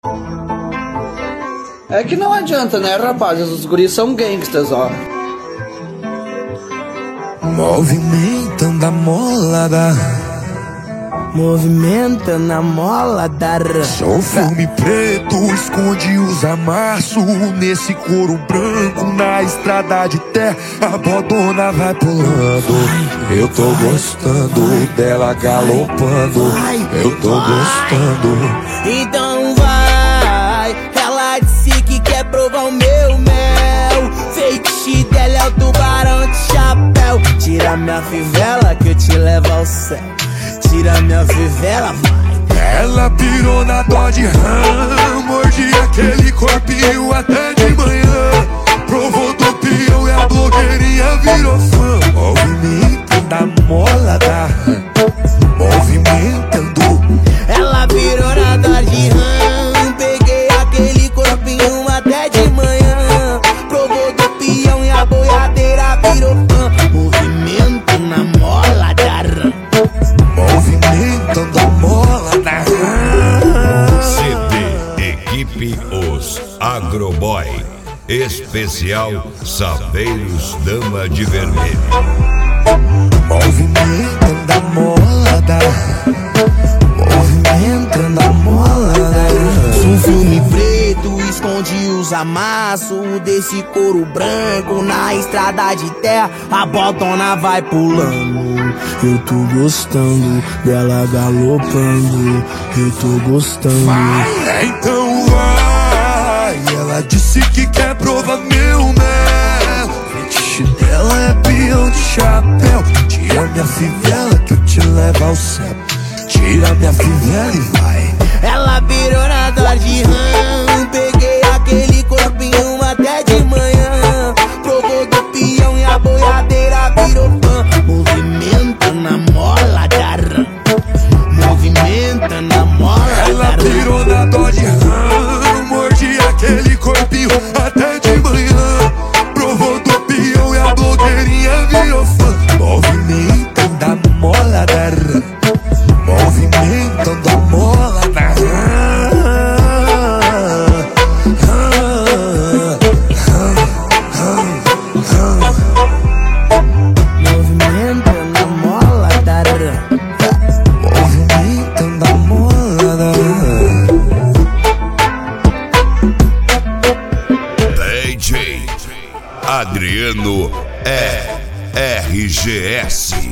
É que não adianta, né, rapazes? Os guris são gangsters, ó. Movimentando a molada, movimentando a mola da sou um filme preto, esconde os amassos nesse couro branco na estrada de terra. A bodona vai pulando, eu tô gostando dela galopando, eu tô gostando. Então vai, ela disse que quer provar o meu mel. Feitiço dela é o tubarão de chapéu. Tira minha fivela que eu te levo ao céu. Tira minha fivela, vai. Ela pirou na Dodge Ram, mordi aquele corpinho até de manhã. Provou do peão e a blogueirinha virou fã. Movimentando a mola da Ram, movimentando. Ela virou na Dodge Ram, peguei aquele corpinho até de manhã. Provou do peão e a boiadeira virou fã. Movimento na mola da Ram, movimentando a mola da Ram. CD Equipe Os Agroboy, especial Saveiros Dama de Vermelho. Movimentando a mola da Ram, movimentando a mola da Ram. um filme preto, esconde os amassos desse couro branco na estrada de terra. A botona vai pulando, eu tô gostando dela galopando, eu tô gostando. Vai, então vai. Ela disse que quer provar meu mel. Fetiche dela é peão de chapéu. Tira minha fivela que eu te levo ao céu. Tira minha fivela e vai. Ela virou na Dodge Ram, peguei aquele corpinho até de manhã. Provou do peão e a boiadeira virou fã. Movimenta na mola da Ram, movimenta na mola da Ram. Ela virou na Dodge Ram, mordi aquele corpinho até de manhã. Provou do peão e a blogueirinha virou fã. Movimentando a mola da Ram, movimentando a mola da Ram. Movimentando a mola da Ram, Movimentando a mola da Ram. DJ Adriano RGS.